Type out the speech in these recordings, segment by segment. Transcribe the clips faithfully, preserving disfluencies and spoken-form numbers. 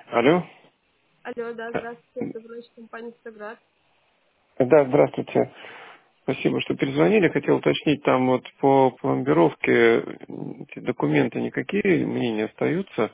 Алло? Алло, да, здравствуйте, это врач компании «Стаград». Да, здравствуйте. Спасибо, что перезвонили. Хотел уточнить, там вот по пломбировке эти документы никакие мне не остаются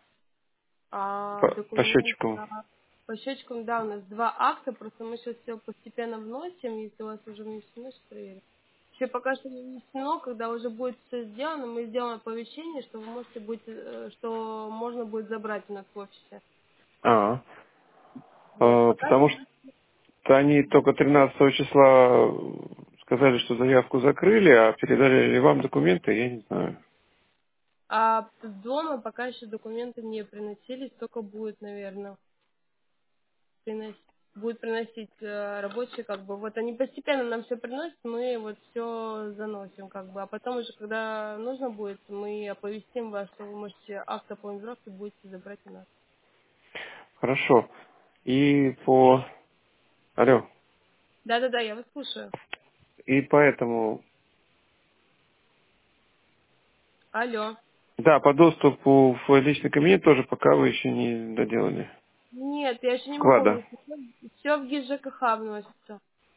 А по, по документ счетчикам? а, по счетчикам, да, у нас два акта, просто мы сейчас все постепенно вносим, если у вас уже внесено, сейчас проверим. Еще пока что не внесено, когда уже будет все сделано, мы сделаем оповещение, что вы можете быть, э, что можно будет забрать у нас в офисе. А, Вот, э, пока потому что они только тринадцатого числа сказали, что заявку закрыли, а передали ли вам документы, я не знаю. а с дома пока еще документы не приносились, только будет, наверное. приносить, будет приносить э, рабочие, как бы, вот они постепенно нам все приносят, мы вот все заносим, как бы, а потом уже, когда нужно будет, мы оповестим вас, что вы можете автопланировки будете забрать у нас. Хорошо. И по... Алло. Да-да-да, я вас слушаю. И поэтому... Алло. Да, по доступу в личный кабинет тоже пока вы еще не доделали. Нет, я еще не могу Склада. внести, все в ГИС ЖКХ вносится.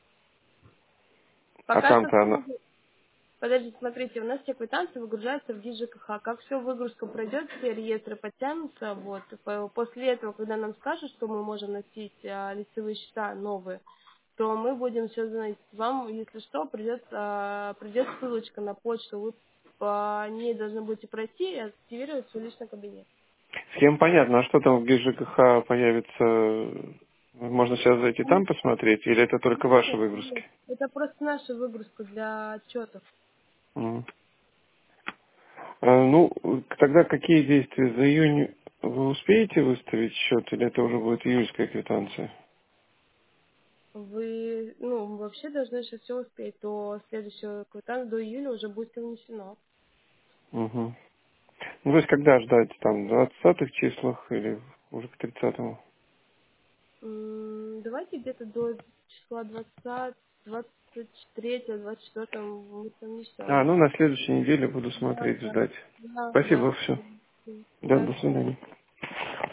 А Пока что там-то все она... Подождите, смотрите, у нас все квитанции выгружаются в ГИС ЖКХ. Как все выгрузка пройдет, все реестры подтянутся, вот. По- После этого, когда нам скажут, что мы можем носить а, лицевые счета новые, то мы будем все заносить. Вам, если что, придет, а, придет ссылочка на почту, вы по ней должны будете пройти и активировать свой личный кабинет. Схема понятна. А что там в ГИС-ЖКХ появится? Можно сейчас зайти там посмотреть? Или это только ваши Нет, нет, выгрузки? это просто наша выгрузка для отчетов. Мгм. А, ну, тогда какие действия? За июнь вы успеете выставить счет? Или это уже будет июльская квитанция? Вы, ну, вообще должны сейчас все успеть. До следующего квитанции, до июля уже будет все внесено. Угу. Ну, то есть когда ждать? Там, в двадцатых числах или уже к тридцатому? М, Давайте где-то до числа двадцатого, двадцать третьего, двадцать четвёртого мы А, совмещаем. ну, на следующей неделе буду Да, смотреть, да, ждать. да, Спасибо, да. все. Да, Да, до до свидания. свидания.